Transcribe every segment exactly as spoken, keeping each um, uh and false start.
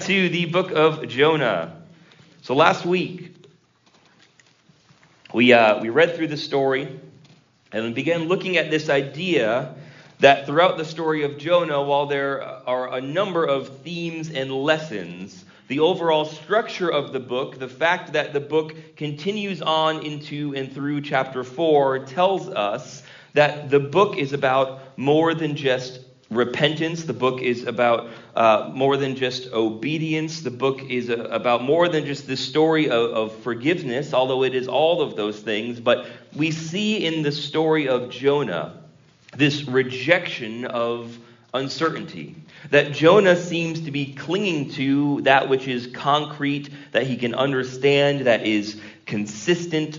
to the book of Jonah. So last week, we uh, we read through the story and began looking at this idea that throughout the story of Jonah, while there are a number of themes and lessons, the overall structure of the book, the fact that the book continues on into and through chapter four, tells us that the book is about more than just repentance. The book is about uh, more than just obedience. The book is a, about more than just the story of, of forgiveness, although it is all of those things. But we see in the story of Jonah this rejection of uncertainty. That Jonah seems to be clinging to that which is concrete, that he can understand, that is consistent,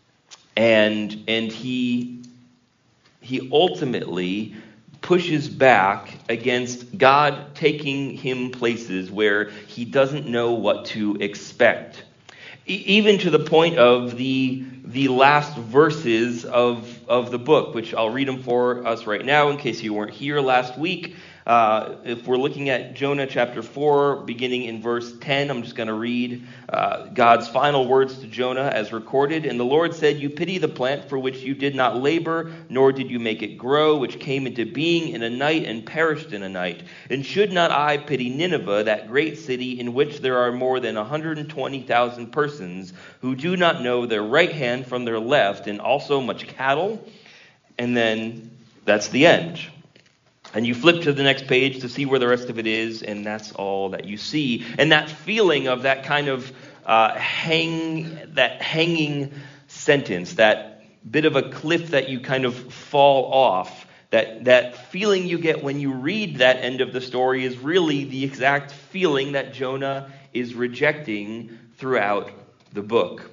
and and he he ultimately pushes back against God taking him places where he doesn't know what to expect. E- even to the point of the the last verses of, of the book, which I'll read them for us right now in case you weren't here last week. Uh, if we're looking at Jonah chapter four, beginning in verse ten, I'm just going to read uh, God's final words to Jonah as recorded. And the Lord said, "You pity the plant for which you did not labor, nor did you make it grow, which came into being in a night and perished in a night. And should not I pity Nineveh, that great city in which there are more than one hundred twenty thousand persons who do not know their right hand from their left, and also much cattle?" And then that's the end. And you flip to the next page to see where the rest of it is, and that's all that you see. And that feeling of that kind of uh, hang, that hanging sentence, that bit of a cliff that you kind of fall off, that, that feeling you get when you read that end of the story is really the exact feeling that Jonah is rejecting throughout the book.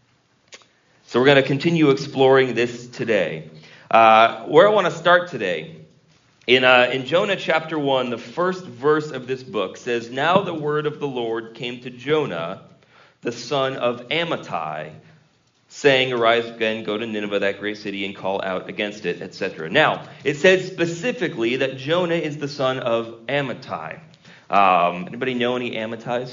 So we're going to continue exploring this today. Uh, where I want to start today, In uh, in Jonah chapter one, the first verse of this book says, "Now the word of the Lord came to Jonah, the son of Amittai, saying, 'Arise again, go to Nineveh, that great city, and call out against it,' et cetera" Now, it says specifically that Jonah is the son of Amittai. Um, anybody know any Amittais?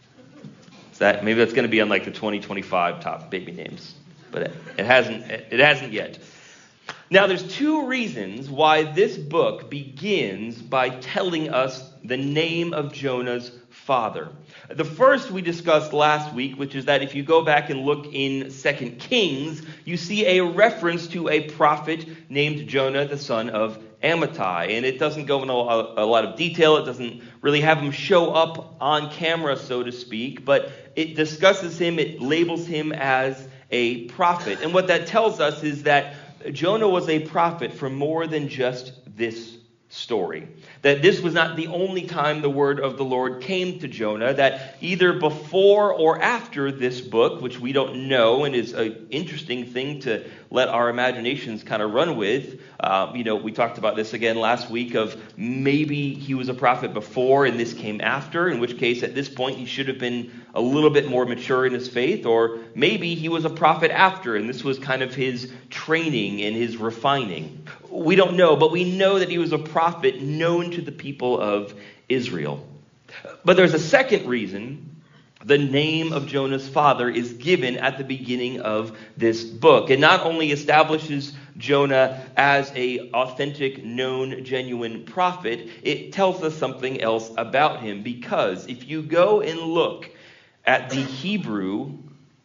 Is that maybe that's going to be on like the twenty twenty-five top baby names, but it, it hasn't. It, it hasn't yet. Now, there's two reasons why this book begins by telling us the name of Jonah's father. The first we discussed last week, which is that if you go back and look in Second Kings, you see a reference to a prophet named Jonah, the son of Amittai. And it doesn't go into a lot of detail. It doesn't really have him show up on camera, so to speak. But it discusses him. It labels him as a prophet. And what that tells us is that Jonah was a prophet for more than just this story. That this was not the only time the word of the Lord came to Jonah, that either before or after this book, which we don't know and is an interesting thing to let our imaginations kind of run with. Um, you know, we talked about this again last week of maybe he was a prophet before and this came after, in which case at this point he should have been a little bit more mature in his faith, or maybe he was a prophet after and this was kind of his training and his refining. We don't know, but we know that he was a prophet known to the people of Israel. But there's a second reason the name of Jonah's father is given at the beginning of this book. It not only establishes Jonah as a authentic, known, genuine prophet, it tells us something else about him. Because if you go and look at the Hebrew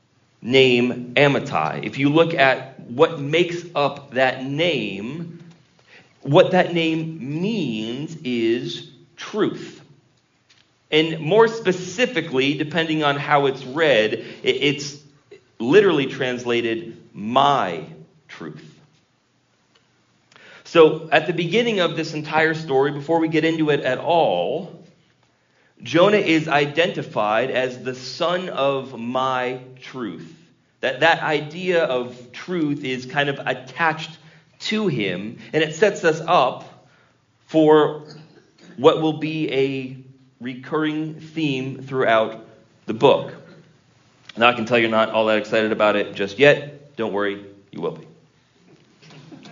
name Amittai, if you look at what makes up that name, what that name means is truth. And more specifically, depending on how it's read, it's literally translated my truth. So at the beginning of this entire story, before we get into it at all, Jonah is identified as the son of my truth. That that idea of truth is kind of attached to him, and it sets us up for what will be a recurring theme throughout the book. Now I can tell you're not all that excited about it just yet. Don't worry, you will be.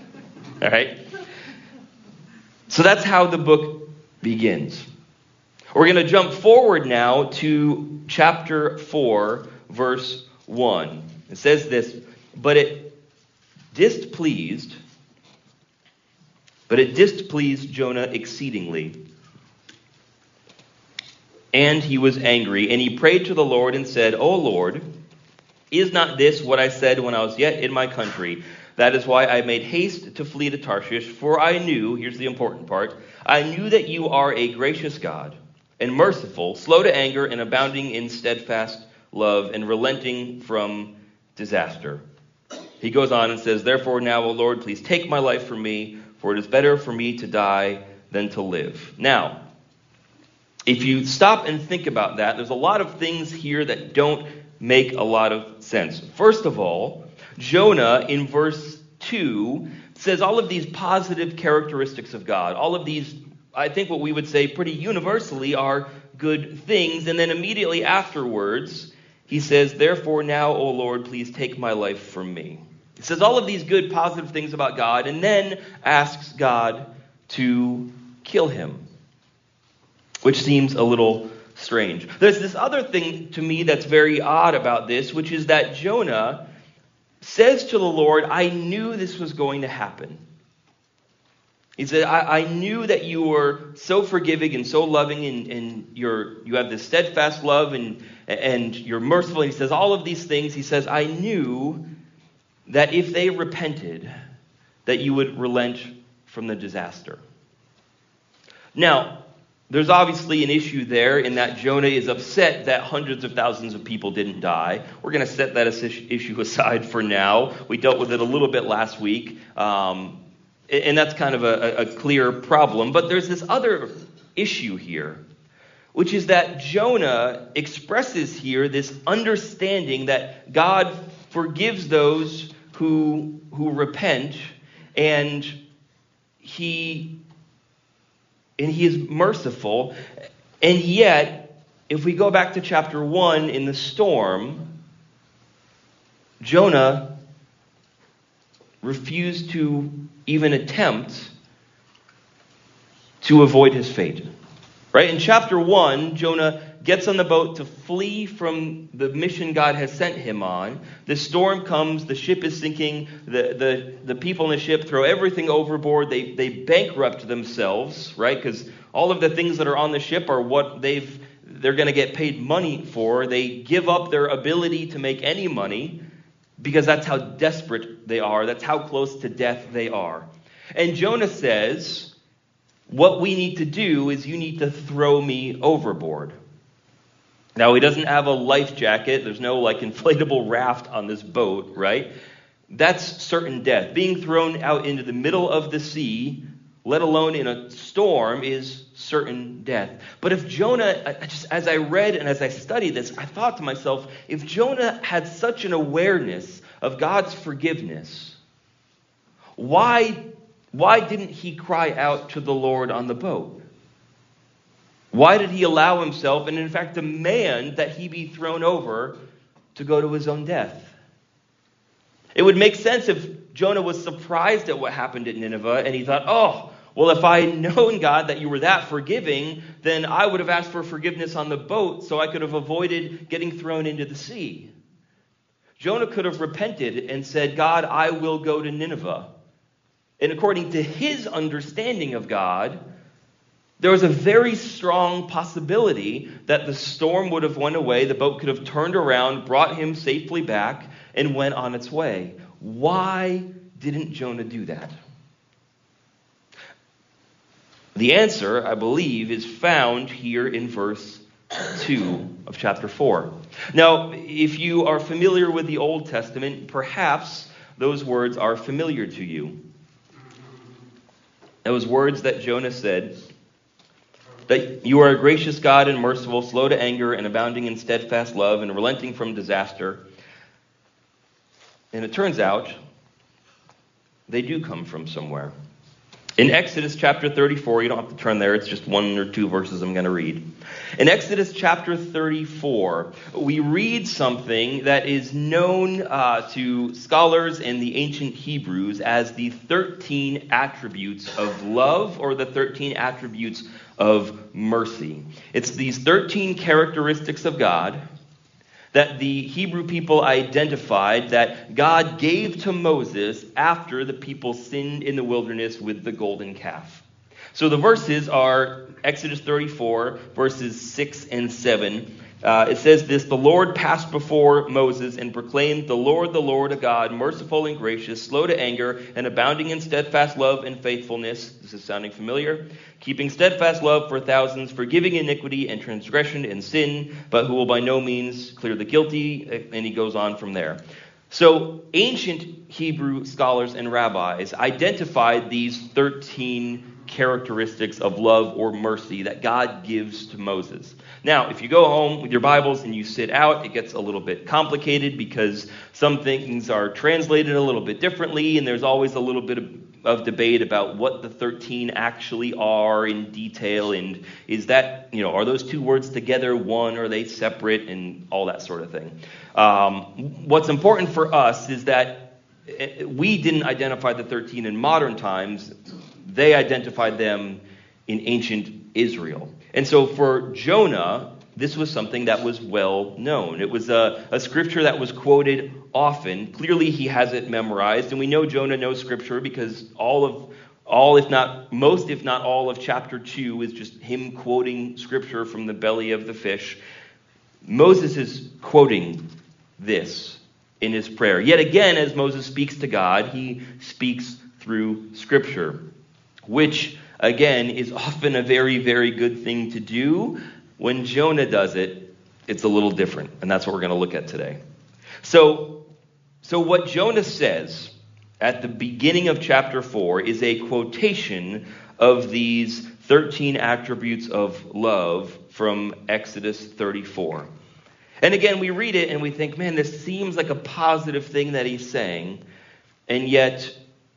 All right? So that's how the book begins. We're going to jump forward now to chapter four, verse one. It says this, but it displeased, but it displeased Jonah exceedingly. And he was angry, and he prayed to the Lord and said, O Lord, is not this what I said when I was yet in my country? That is why I made haste to flee to Tarshish, for I knew, here's the important part, I knew that you are a gracious God and merciful, slow to anger and abounding in steadfast love and relenting from disaster. He goes on and says, therefore now, O Lord, please take my life from me, for it is better for me to die than to live. Now, if you stop and think about that, there's a lot of things here that don't make a lot of sense. First of all, Jonah in verse two says all of these positive characteristics of God. All of these, I think what we would say pretty universally, are good things. And then immediately afterwards, he says, therefore now, O Lord, please take my life from me. He says all of these good positive things about God and then asks God to kill him, which seems a little strange. There's this other thing to me that's very odd about this, which is that Jonah says to the Lord, I knew this was going to happen. He said, I, I knew that you were so forgiving and so loving, and, and you're, you have this steadfast love, and, and you're merciful. And he says all of these things. He says, I knew that if they repented, that you would relent from the disaster. Now, there's obviously an issue there in that Jonah is upset that hundreds of thousands of people didn't die. We're going to set that issue aside for now. We dealt with it a little bit last week, um, and that's kind of a, a clear problem. But there's this other issue here, which is that Jonah expresses here this understanding that God forgives those who who repent, and he and he is merciful. And yet, if we go back to chapter one in the storm, Jonah refused to even attempt to avoid his fate. Right? In chapter one, Jonah gets on the boat to flee from the mission God has sent him on. The storm comes, the ship is sinking, the, the, the people in the ship throw everything overboard, they, they bankrupt themselves, right? Because all of the things that are on the ship are what they've, they're going to get paid money for. They give up their ability to make any money because that's how desperate they are. That's how close to death they are. And Jonah says, what we need to do is you need to throw me overboard. Now, he doesn't have a life jacket. There's no, like, inflatable raft on this boat, right? That's certain death. Being thrown out into the middle of the sea, let alone in a storm, is certain death. But if Jonah, just as I read and as I studied this, I thought to myself, if Jonah had such an awareness of God's forgiveness, why, why didn't he cry out to the Lord on the boat? Why did he allow himself, and in fact demand, that he be thrown over to go to his own death? It would make sense if Jonah was surprised at what happened at Nineveh, and he thought, oh, well, if I had known, God, that you were that forgiving, then I would have asked for forgiveness on the boat so I could have avoided getting thrown into the sea. Jonah could have repented and said, God, I will go to Nineveh. And according to his understanding of God, there was a very strong possibility that the storm would have went away, the boat could have turned around, brought him safely back, and went on its way. Why didn't Jonah do that? The answer, I believe, is found here in verse two of chapter four. Now, if you are familiar with the Old Testament, perhaps those words are familiar to you. Those words that Jonah said, that you are a gracious God and merciful, slow to anger and abounding in steadfast love and relenting from disaster. And it turns out they do come from somewhere. In Exodus chapter thirty-four, you don't have to turn there, it's just one or two verses I'm going to read. In Exodus chapter thirty-four, we read something that is known uh, to scholars and the ancient Hebrews as the thirteen attributes of love, or the thirteen attributes of mercy. It's these thirteen characteristics of God that the Hebrew people identified that God gave to Moses after the people sinned in the wilderness with the golden calf. So the verses are Exodus thirty-four, verses six and seven. Uh, it says this: "The Lord passed before Moses and proclaimed, 'The Lord, the Lord, a God, merciful and gracious, slow to anger, and abounding in steadfast love and faithfulness.'" This is sounding familiar. "Keeping steadfast love for thousands, forgiving iniquity and transgression and sin, but who will by no means clear the guilty." And he goes on from there. So ancient Hebrew scholars and rabbis identified these thirteen characteristics of love or mercy that God gives to Moses. Now, if you go home with your Bibles and you sit out, it gets a little bit complicated because some things are translated a little bit differently, and there's always a little bit of, of debate about what the thirteen actually are in detail, and is that, you know, are those two words together one, or are they separate, and all that sort of thing. Um, what's important for us is that we didn't identify the thirteen in modern times. They identified them in ancient Israel. And so for Jonah, this was something that was well known. It was a, a scripture that was quoted often. Clearly he has it memorized, and we know Jonah knows scripture because all of, all if not, most if not all of chapter two is just him quoting scripture from the belly of the fish. Moses is quoting this in his prayer. Yet again, as Moses speaks to God, he speaks through scripture, which, again, is often a very, very good thing to do. When Jonah does it, it's a little different, and that's what we're going to look at today. So, so what Jonah says at the beginning of chapter four is a quotation of these thirteen attributes of love from Exodus thirty-four. And again, we read it and we think, man, this seems like a positive thing that he's saying, and yet...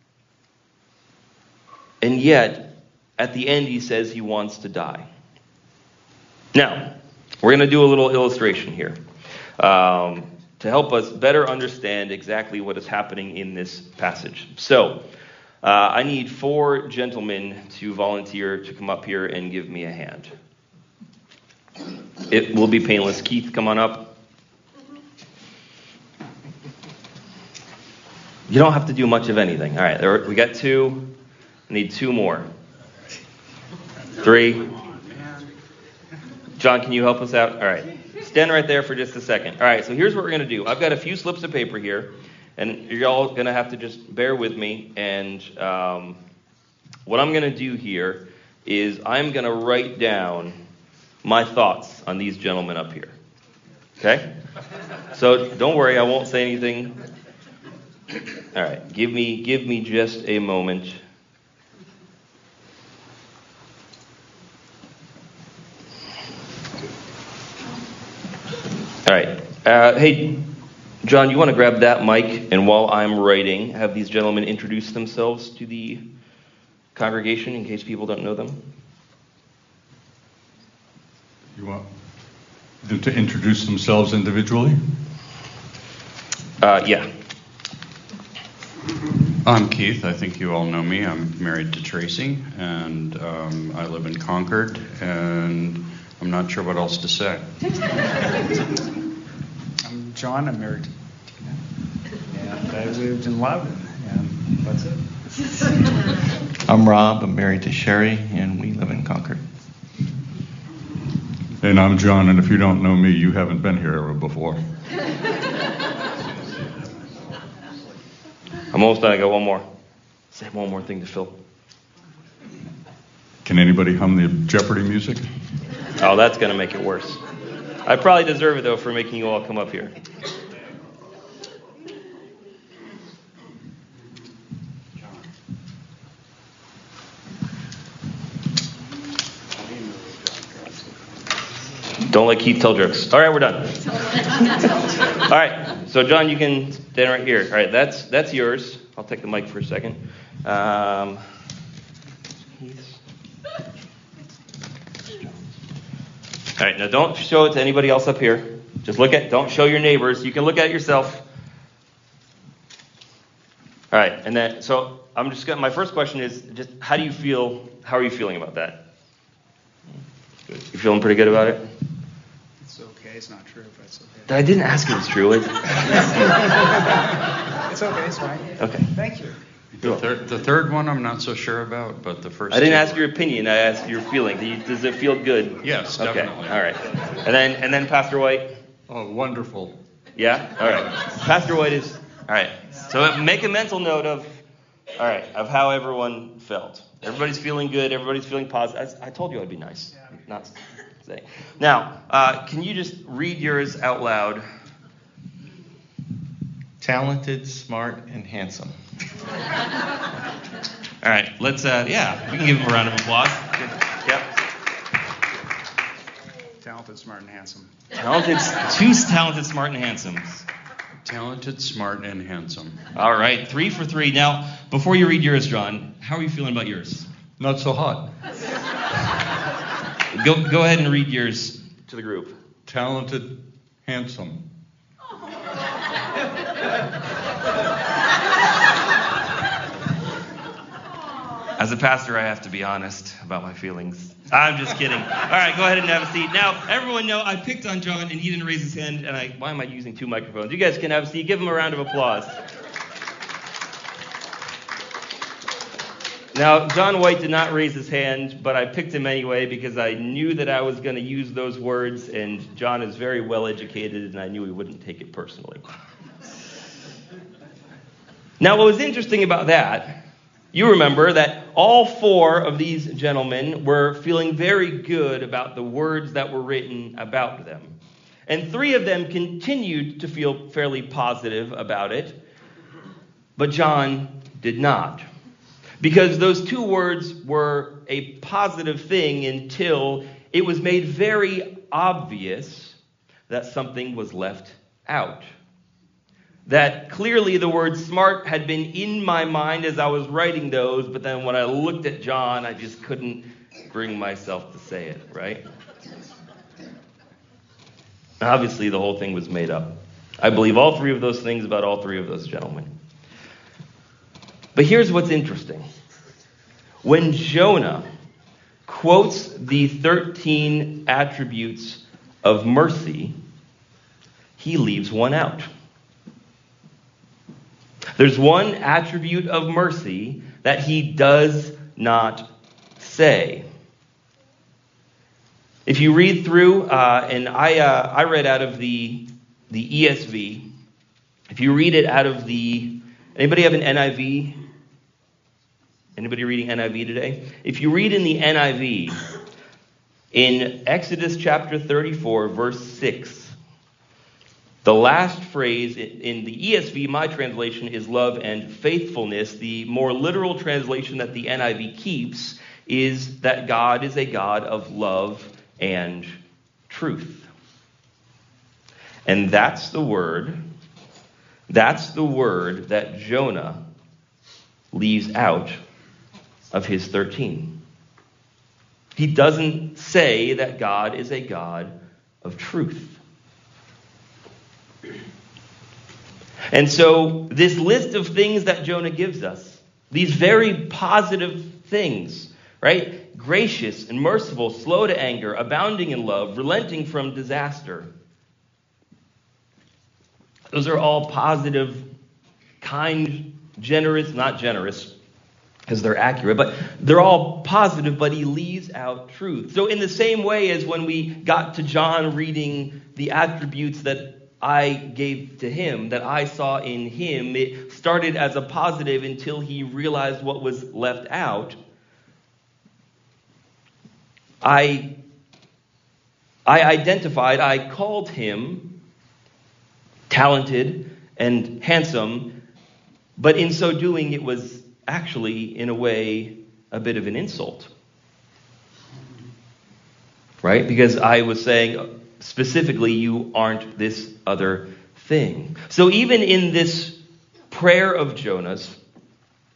And yet, at the end, he says he wants to die. Now, we're going to do a little illustration here um, to help us better understand exactly what is happening in this passage. So, uh, I need four gentlemen to volunteer to come up here and give me a hand. It will be painless. Keith, come on up. You don't have to do much of anything. All right, there, we got two. I need two more. Three. John, can you help us out? All right. Stand right there for just a second. All right, so here's what we're going to do. I've got a few slips of paper here, and you're all going to have to just bear with me. And um, what I'm going to do here is I'm going to write down my thoughts on these gentlemen up here. Okay? So don't worry, I won't say anything. All right, give me give me just a moment. All right. Uh, hey, John, you want to grab that mic, and while I'm writing, have these gentlemen introduce themselves to the congregation in case people don't know them? You want them to introduce themselves individually? Uh, yeah. I'm Keith. I think you all know me. I'm married to Tracy, and um, I live in Concord, and I'm not sure what else to say. I'm John. I'm married to Tina, and I lived in Loudon, and that's it. I'm Rob. I'm married to Sherry, and we live in Concord. And I'm John, and if you don't know me, you haven't been here ever before. I'm almost done. I got one more. Say one more thing to Phil. Can anybody hum the Jeopardy music? Oh, that's going to make it worse. I probably deserve it, though, for making you all come up here. Don't let Keith tell jokes. All right, we're done. All right, so John, you can stand right here. All right, that's that's yours. I'll take the mic for a second. Um, Heath. All right, now don't show it to anybody else up here. Just look at, don't show your neighbors. You can look at it yourself. All right, and then, so I'm just gonna, my first question is just, how do you feel, how are you feeling about that? You feeling pretty good about it? It's okay. It's not true, but it's okay. I didn't ask if it's true. It's, It's okay. It's fine. okay. Thank you. The third, the third one I'm not so sure about, but the first I didn't two ask are- your opinion. I asked your feeling. Do you, does it feel good? Yes, Okay. definitely. All right. And then, and then Pastor White. Oh, wonderful. Yeah. All right. Pastor White is all right. So make a mental note of, all right, of how everyone felt. Everybody's feeling good. Everybody's feeling positive. I, I told you I'd be nice. Not say. Now, uh, can you just read yours out loud? Talented, smart, and handsome. All right. Let's. Uh, yeah, we can give him a round of applause. Good. Yep. Talented, smart, and handsome. Talented. Two talented, smart, and handsome. Talented, smart, and handsome. All right, three for three. Now, before you read yours, John, how are you feeling about yours? Not so hot. Go go ahead and read yours to the group. Talented, handsome. As a pastor, I have to be honest about my feelings. I'm just kidding. All right, go ahead and have a seat. Now, everyone know I picked on John, and he didn't raise his hand, and I, why am I using two microphones? You guys can have a seat. Give him a round of applause. Now, John White did not raise his hand, but I picked him anyway because I knew that I was going to use those words, and John is very well educated, and I knew he wouldn't take it personally. Now, what was interesting about that, you remember that all four of these gentlemen were feeling very good about the words that were written about them. And three of them continued to feel fairly positive about it, but John did not. Because those two words were a positive thing until it was made very obvious that something was left out. That clearly the word smart had been in my mind as I was writing those, but then when I looked at John, I just couldn't bring myself to say it, right? Obviously, the whole thing was made up. I believe all three of those things about all three of those gentlemen. But here's what's interesting. When Jonah quotes the thirteen attributes of mercy, he leaves one out. There's one attribute of mercy that he does not say. If you read through, uh, and I uh, I read out of the the E S V. If you read it out of the, anybody have an N I V? Anybody reading N I V today? If you read in the N I V, in Exodus chapter thirty-four, verse six, the last phrase in the E S V, my translation, is love and faithfulness. The more literal translation that the N I V keeps is that God is a God of love and truth. And that's the word, that's the word that Jonah leaves out of his thirteen. He doesn't say that God is a God of truth. And so this list of things that Jonah gives us, these very positive things, right? Gracious and merciful, slow to anger, abounding in love, relenting from disaster. Those are all positive, kind, generous, not generous, because they're accurate, but they're all positive, but he leaves out truth. So in the same way as when we got to John reading the attributes that I gave to him, that I saw in him, it started as a positive until he realized what was left out. I, I identified, I called him talented and handsome, but in so doing it was actually, in a way, a bit of an insult. Right? Because I was saying, specifically, you aren't this other thing. So even in this prayer of Jonah's,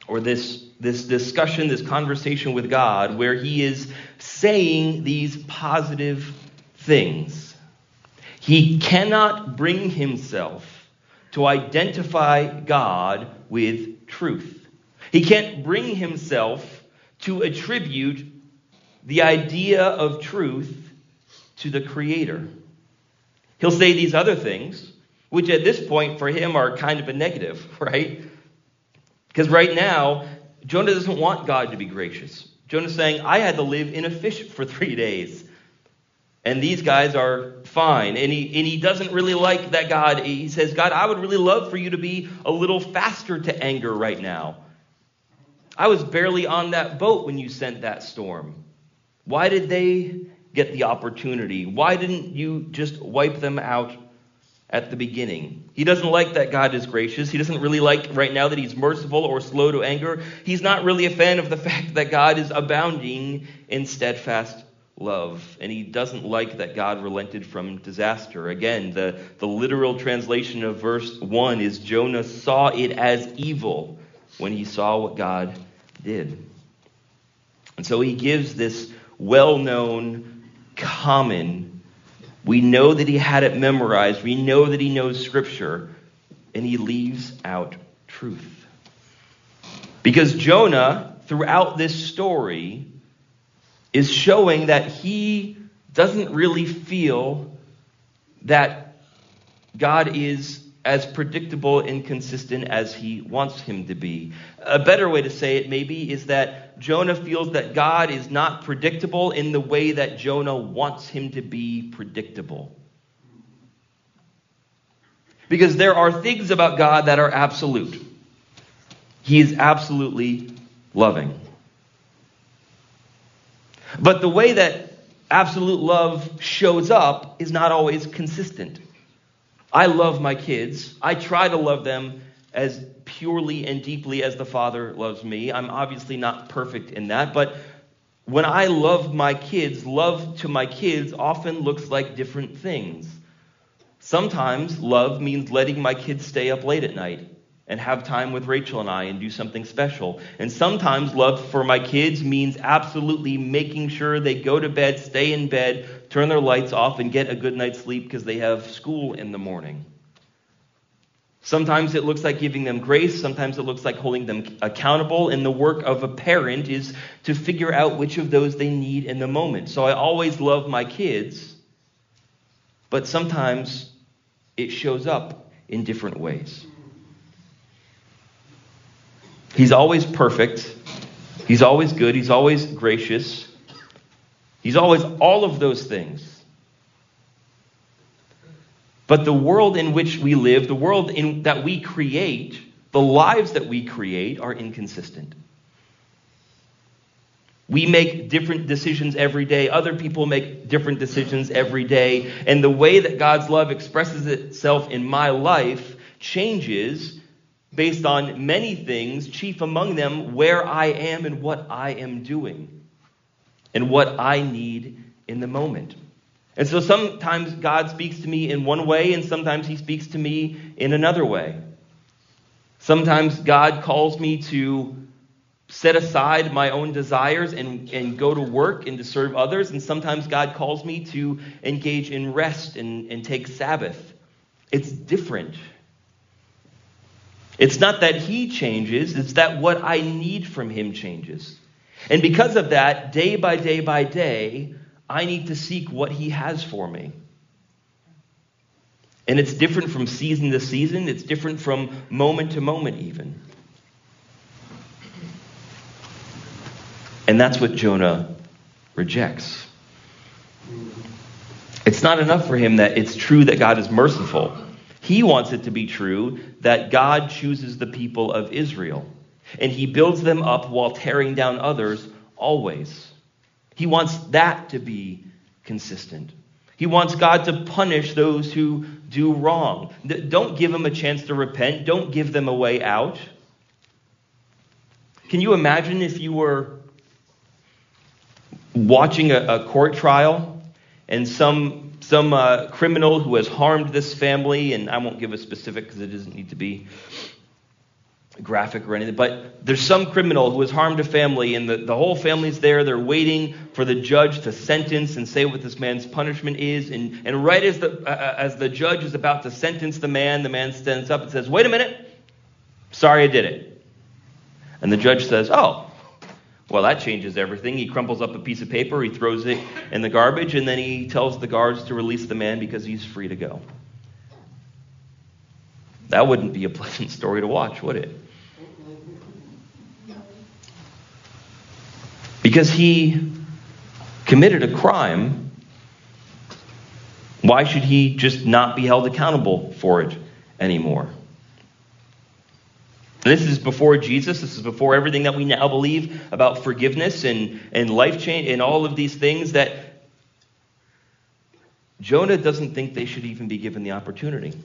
or this, this discussion, this conversation with God, where he is saying these positive things. He cannot bring himself to identify God with truth. He can't bring himself to attribute the idea of truth to the Creator. He'll say these other things, which at this point for him are kind of a negative, right? Because right now, Jonah doesn't want God to be gracious. Jonah's saying, I had to live in a fish for three days. And these guys are fine. And he, and he doesn't really like that God. He says, God, I would really love for you to be a little faster to anger right now. I was barely on that boat when you sent that storm. Why did they get the opportunity? Why didn't you just wipe them out at the beginning? He doesn't like that God is gracious. He doesn't really like right now that he's merciful or slow to anger. He's not really a fan of the fact that God is abounding in steadfast love. And he doesn't like that God relented from disaster. Again, the, the literal translation of verse one is Jonah saw it as evil when he saw what God did. And so he gives this well-known, common, we know that he had it memorized, we know that he knows Scripture, and he leaves out truth. Because Jonah, throughout this story, is showing that he doesn't really feel that God is as predictable and consistent as he wants him to be. A better way to say it maybe is that Jonah feels that God is not predictable in the way that Jonah wants him to be predictable. Because there are things about God that are absolute. He is absolutely loving. But the way that absolute love shows up is not always consistent. I love my kids. I try to love them as purely and deeply as the Father loves me. I'm obviously not perfect in that, but when I love my kids, love to my kids often looks like different things. Sometimes love means letting my kids stay up late at night and have time with Rachel and I and do something special. And sometimes love for my kids means absolutely making sure they go to bed, stay in bed, turn their lights off, and get a good night's sleep because they have school in the morning. Sometimes it looks like giving them grace. Sometimes it looks like holding them accountable. And the work of a parent is to figure out which of those they need in the moment. So I always love my kids, but sometimes it shows up in different ways. He's always perfect. He's always good. He's always gracious. He's always all of those things. But the world in which we live, the world in that we create, the lives that we create are inconsistent. We make different decisions every day. Other people make different decisions every day. And the way that God's love expresses itself in my life changes based on many things, chief among them where I am and what I am doing and what I need in the moment. And so sometimes God speaks to me in one way and sometimes he speaks to me in another way. Sometimes God calls me to set aside my own desires and, and go to work and to serve others. And sometimes God calls me to engage in rest and, and take Sabbath. It's different. It's not that he changes, it's that what I need from him changes. And because of that, day by day by day, I need to seek what he has for me. And it's different from season to season. It's different from moment to moment even. And that's what Jonah rejects. It's not enough for him that it's true that God is merciful. He wants it to be true that God chooses the people of Israel. And he builds them up while tearing down others always. He wants that to be consistent. He wants God to punish those who do wrong. Don't give them a chance to repent. Don't give them a way out. Can you imagine if you were watching a, a court trial and some some uh, criminal who has harmed this family, and I won't give a specific because it doesn't need to be, graphic or anything, but there's some criminal who has harmed a family, and the, the whole family's there. They're waiting for the judge to sentence and say what this man's punishment is. And, and right as the uh, as the judge is about to sentence the man, the man stands up and says, "Wait a minute, sorry I did it." And the judge says, "Oh, well, that changes everything." He crumples up a piece of paper, he throws it in the garbage, and then he tells the guards to release the man because he's free to go. That wouldn't be a pleasant story to watch, would it? Because he committed a crime, why should he just not be held accountable for it anymore? This is before Jesus. This is before everything that we now believe about forgiveness and, and life change and all of these things, that Jonah doesn't think they should even be given the opportunity.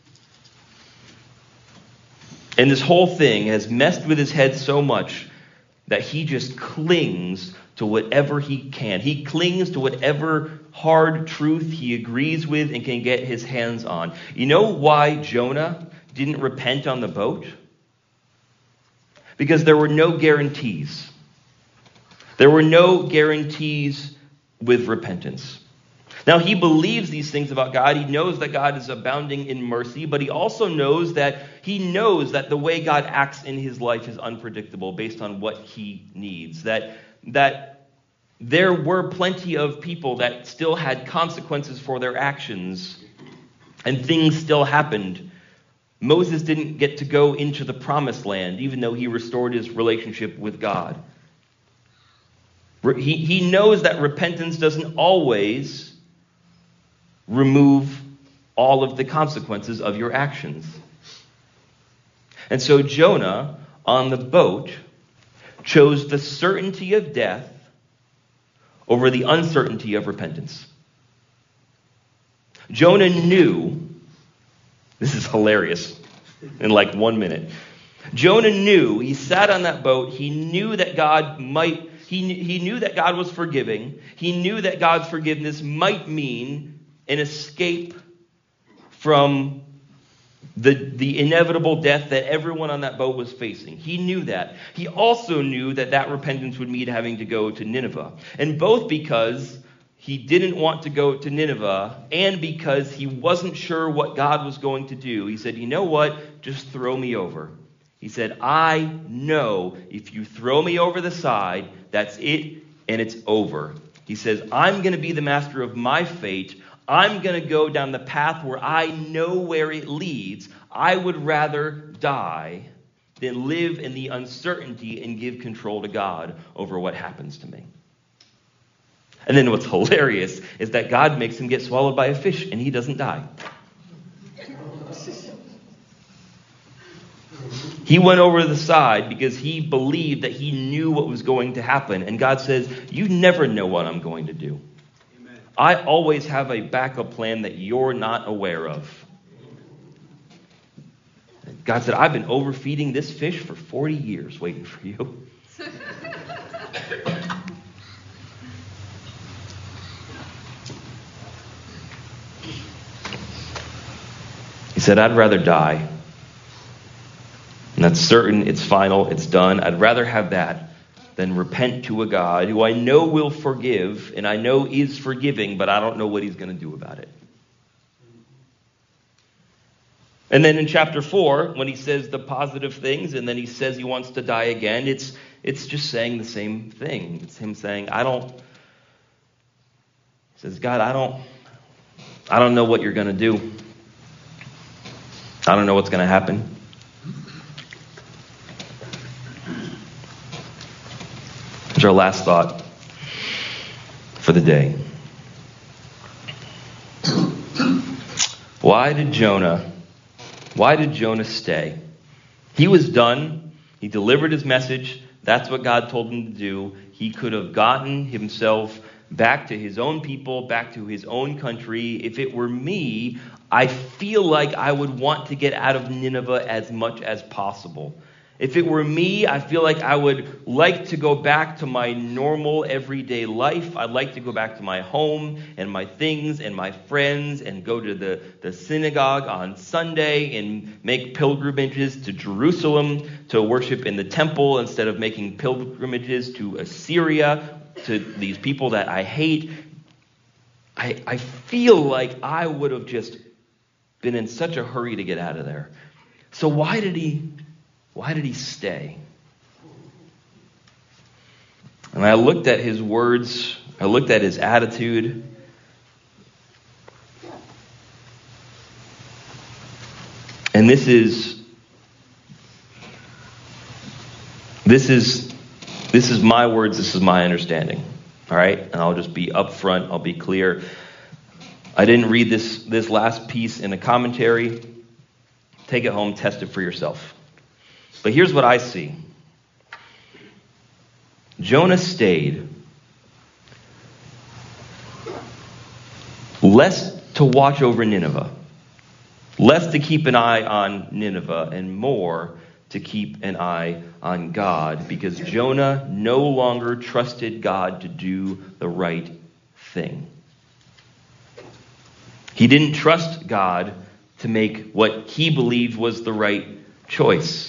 And this whole thing has messed with his head so much that he just clings to whatever he can. He clings to whatever hard truth he agrees with and can get his hands on. You know why Jonah didn't repent on the boat? Because there were no guarantees. There were no guarantees with repentance. Now, he believes these things about God. He knows that God is abounding in mercy, but he also knows that he knows that the way God acts in his life is unpredictable based on what he needs. That, that there were plenty of people that still had consequences for their actions, and things still happened. Moses didn't get to go into the promised land, even though he restored his relationship with God. He, he knows that repentance doesn't always remove all of the consequences of your actions. And so Jonah, on the boat, chose the certainty of death over the uncertainty of repentance. Jonah knew, this is hilarious, in like one minute. Jonah knew, he sat on that boat, he knew that God might, he, he knew that God was forgiving. He knew that God's forgiveness might mean an escape from the, the inevitable death that everyone on that boat was facing. He knew that. He also knew that that repentance would mean having to go to Nineveh. And both because he didn't want to go to Nineveh and because he wasn't sure what God was going to do, he said, "You know what? Just throw me over." He said, "I know if you throw me over the side, that's it and it's over." He says, "I'm going to be the master of my fate. I'm going to go down the path where I know where it leads. I would rather die than live in the uncertainty and give control to God over what happens to me." And then what's hilarious is that God makes him get swallowed by a fish and he doesn't die. He went over the side because he believed that he knew what was going to happen. And God says, "You never know what I'm going to do. I always have a backup plan that you're not aware of." God said, "I've been overfeeding this fish for forty years waiting for you." He said, "I'd rather die. And that's certain, it's final, it's done. I'd rather have that than repent to a God who I know will forgive and I know is forgiving, but I don't know what he's going to do about it." And then in chapter four, when he says the positive things and then he says he wants to die again, it's it's just saying the same thing. It's him saying, I don't, he says, "God, I don't, I don't know what you're going to do. I don't know what's going to happen. Our last thought for the day. Why did Jonah, why did Jonah stay? He was done. He delivered his message. That's what God told him to do. He could have gotten himself back to his own people, back to his own country. If it were me, I feel like I would want to get out of Nineveh as much as possible. If it were me, I feel like I would like to go back to my normal everyday life. I'd like to go back to my home and my things and my friends and go to the, the synagogue on Sunday and make pilgrimages to Jerusalem to worship in the temple instead of making pilgrimages to Assyria, to these people that I hate. I, I feel like I would have just been in such a hurry to get out of there. So why did he... Why did he stay? And I looked at his words. I looked at his attitude. And this is this is this is my words, this is my understanding. All right? And I'll just be upfront, I'll be clear. I didn't read this this last piece in a commentary. Take it home, test it for yourself. But here's what I see. Jonah stayed less to watch over Nineveh, less to keep an eye on Nineveh, and more to keep an eye on God, because Jonah no longer trusted God to do the right thing. He didn't trust God to make what he believed was the right choice.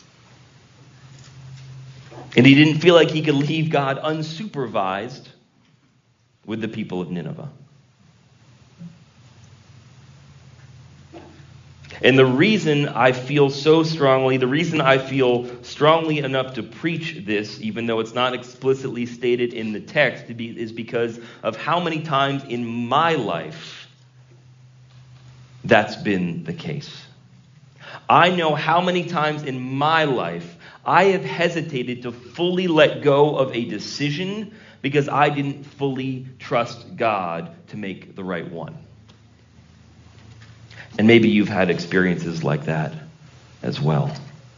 And he didn't feel like he could leave God unsupervised with the people of Nineveh. And the reason I feel so strongly, the reason I feel strongly enough to preach this, even though it's not explicitly stated in the text, is because of how many times in my life that's been the case. I know how many times in my life I have hesitated to fully let go of a decision because I didn't fully trust God to make the right one. And maybe you've had experiences like that as well.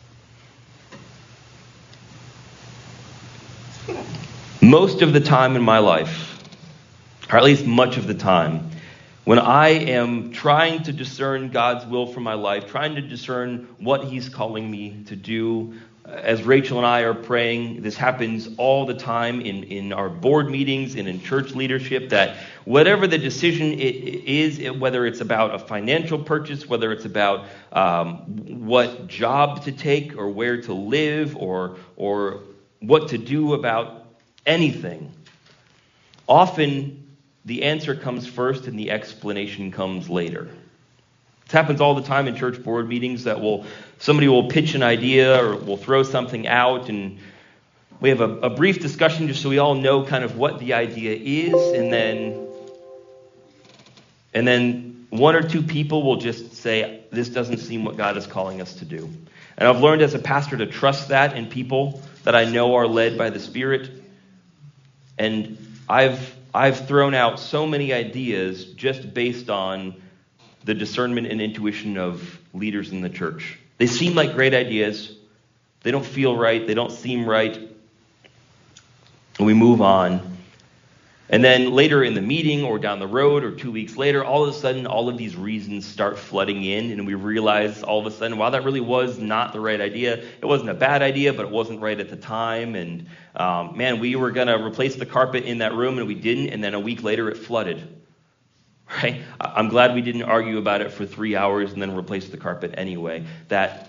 Most of the time in my life, or at least much of the time, when I am trying to discern God's will for my life, trying to discern what He's calling me to do, as Rachel and I are praying, this happens all the time in, in our board meetings and in church leadership, that whatever the decision it is, whether it's about a financial purchase, whether it's about um, what job to take or where to live or or what to do about anything, often the answer comes first and the explanation comes later. It happens all the time in church board meetings that will somebody will pitch an idea or will throw something out, and we have a, a brief discussion just so we all know kind of what the idea is, and then and then one or two people will just say, this doesn't seem what God is calling us to do. And I've learned as a pastor to trust that in people that I know are led by the Spirit. And I've I've thrown out so many ideas just based on the discernment and intuition of leaders in the church. They seem like great ideas. They don't feel right. They don't seem right. And we move on. And then later in the meeting or down the road or two weeks later, all of a sudden, all of these reasons start flooding in. And we realize all of a sudden, wow, that really was not the right idea. It wasn't a bad idea, but it wasn't right at the time. And um, man, we were going to replace the carpet in that room and we didn't. And then a week later, it flooded. Right? I'm glad we didn't argue about it for three hours and then replace the carpet anyway. That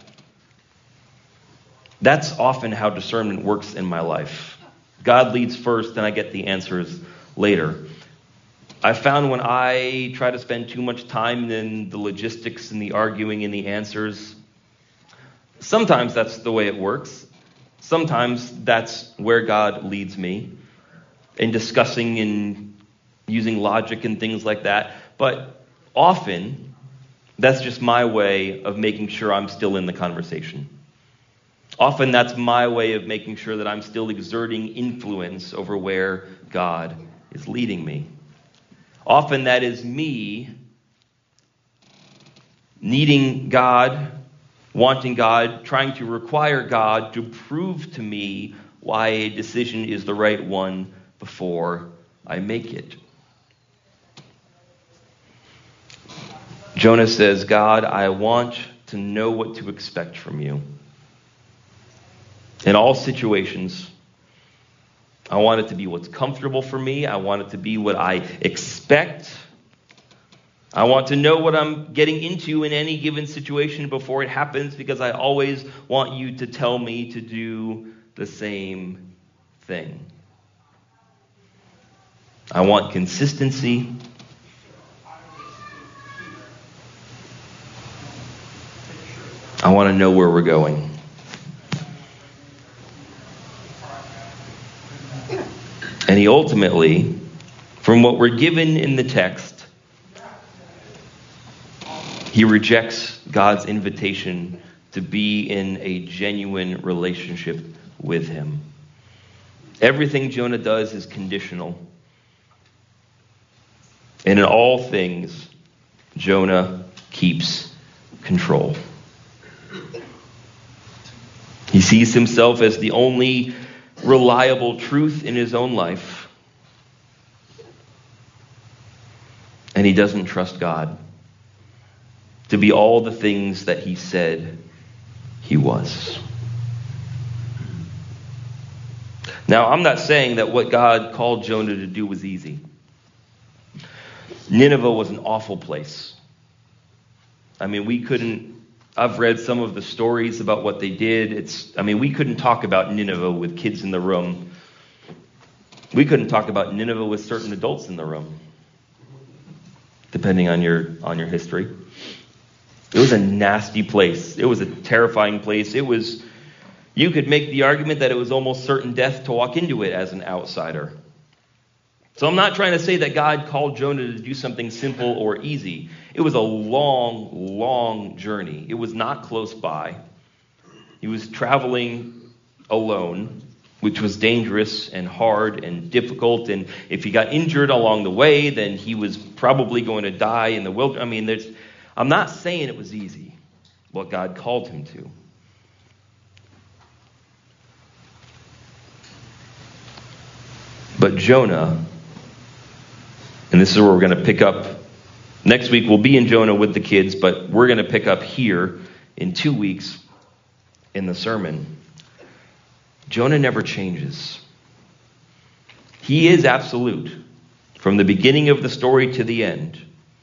That's often how discernment works in my life. God leads first, then I get the answers later. I found when I try to spend too much time in the logistics and the arguing and the answers, sometimes that's the way it works. Sometimes that's where God leads me in discussing and using logic and things like that. But often, that's just my way of making sure I'm still in the conversation. Often that's my way of making sure that I'm still exerting influence over where God is leading me. Often that is me needing God, wanting God, trying to require God to prove to me why a decision is the right one before I make it. Jonah says, God, I want to know what to expect from you. In all situations, I want it to be what's comfortable for me. I want it to be what I expect. I want to know what I'm getting into in any given situation before it happens, because I always want you to tell me to do the same thing. I want consistency. I want to know where we're going. And he ultimately, from what we're given in the text, he rejects God's invitation to be in a genuine relationship with him. Everything Jonah does is conditional. And in all things, Jonah keeps control. He sees himself as the only reliable truth in his own life. And he doesn't trust God to be all the things that he said he was. Now, I'm not saying that what God called Jonah to do was easy. Nineveh was an awful place. I mean, we couldn't, I've read some of the stories about what they did. It's, I mean, we couldn't talk about Nineveh with kids in the room. We couldn't talk about Nineveh with certain adults in the room, depending on your on your history. It was a nasty place. It was a terrifying place. It was, you could make the argument that it was almost certain death to walk into it as an outsider. So I'm not trying to say that God called Jonah to do something simple or easy. It was a long, long journey. It was not close by. He was traveling alone, which was dangerous and hard and difficult. And if he got injured along the way, then he was probably going to die in the wilderness. I mean, there's, I'm not saying it was easy, what God called him to. But Jonah, and this is where we're going to pick up. Next week we'll be in Jonah with the kids, but we're going to pick up here in two weeks in the sermon. Jonah never changes. He is absolute from the beginning of the story to the end.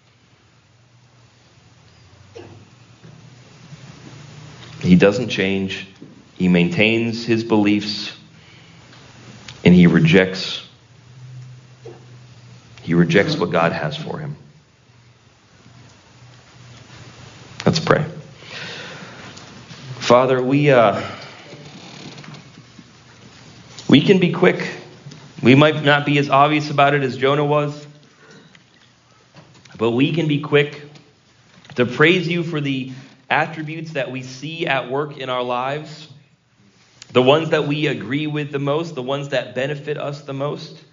He doesn't change. He maintains his beliefs, and he rejects He rejects what God has for him. Let's pray. Father, we uh, we can be quick. We might not be as obvious about it as Jonah was, but we can be quick to praise you for the attributes that we see at work in our lives, the ones that we agree with the most, the ones that benefit us the most.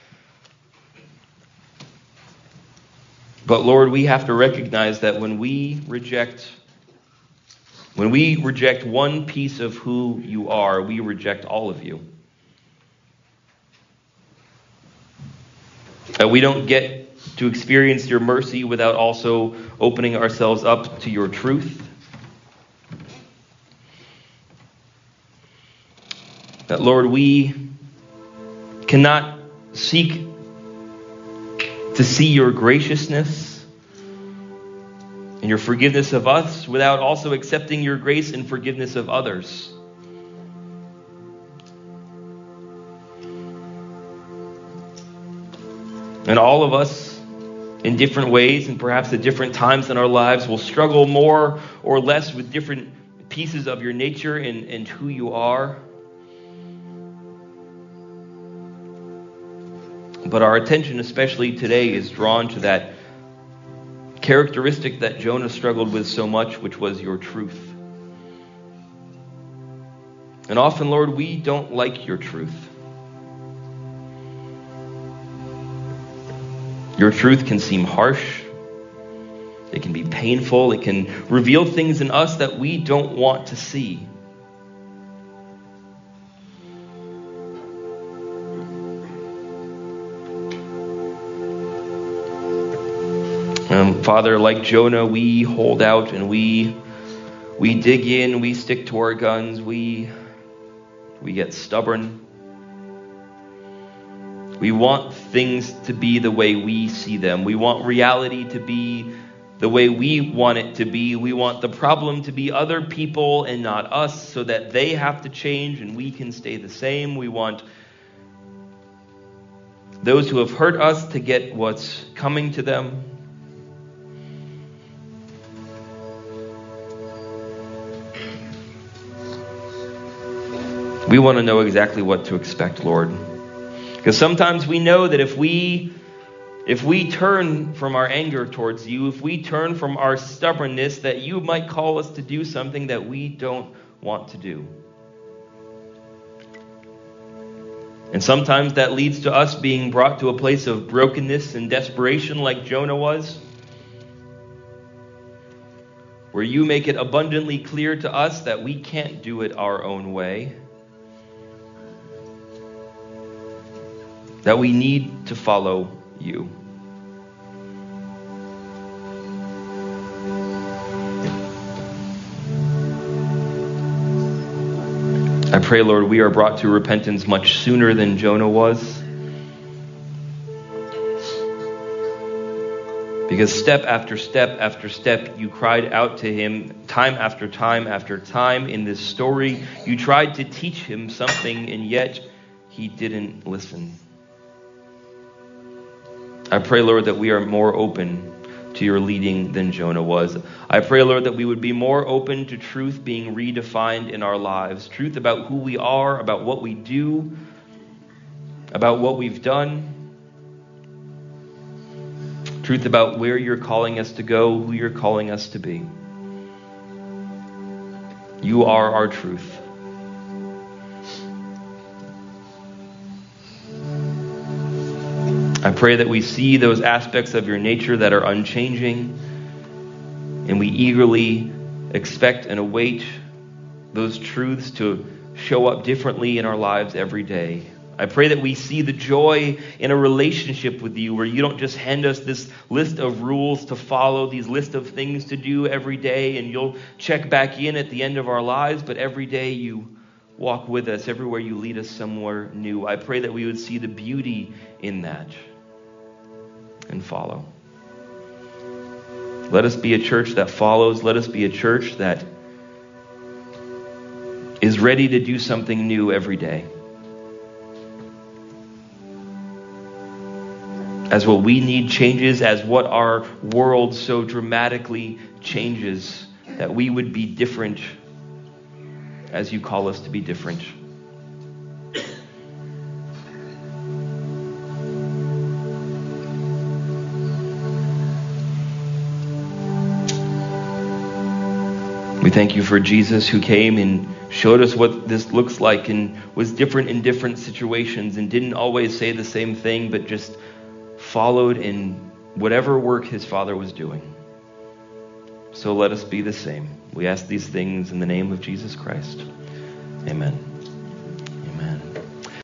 But Lord, we have to recognize that when we reject, when we reject one piece of who you are, we reject all of you. That we don't get to experience your mercy without also opening ourselves up to your truth. That, Lord, we cannot seek to see your graciousness and your forgiveness of us without also accepting your grace and forgiveness of others. And all of us, in different ways and perhaps at different times in our lives, will struggle more or less with different pieces of your nature and, and who you are. But our attention, especially today, is drawn to that characteristic that Jonah struggled with so much, which was your truth. And often, Lord, we don't like your truth. Your truth can seem harsh. It can be painful. It can reveal things in us that we don't want to see. Um, Father, like Jonah, we hold out and we we dig in, we stick to our guns, we We get stubborn. We want things to be the way we see them. We want reality to be the way we want it to be. We want the problem to be other people and not us, so that they have to change and we can stay the same. We want those who have hurt us to get what's coming to them. We want to know exactly what to expect, Lord. Because sometimes we know that if we if we turn from our anger towards you, if we turn from our stubbornness, that you might call us to do something that we don't want to do. And sometimes that leads to us being brought to a place of brokenness and desperation like Jonah was, where you make it abundantly clear to us that we can't do it our own way, that we need to follow you. I pray, Lord, we are brought to repentance much sooner than Jonah was. Because step after step after step, you cried out to him time after time after time in this story. You tried to teach him something, and yet he didn't listen. I pray, Lord, that we are more open to your leading than Jonah was. I pray, Lord, that we would be more open to truth being redefined in our lives. Truth about who we are, about what we do, about what we've done. Truth about where you're calling us to go, who you're calling us to be. You are our truth. I pray that we see those aspects of your nature that are unchanging, and we eagerly expect and await those truths to show up differently in our lives every day. I pray that we see the joy in a relationship with you, where you don't just hand us this list of rules to follow, these list of things to do every day, and you'll check back in at the end of our lives, but every day you walk with us. Everywhere you lead us somewhere new. I pray that we would see the beauty in that and follow. Let us be a church that follows. Let us be a church that is ready to do something new every day. As what we need changes, as what our world so dramatically changes, that we would be different as you call us to be different. We thank you for Jesus, who came and showed us what this looks like and was different in different situations and didn't always say the same thing, but just followed in whatever work his Father was doing. So let us be the same. We ask these things in the name of Jesus Christ. Amen. Amen.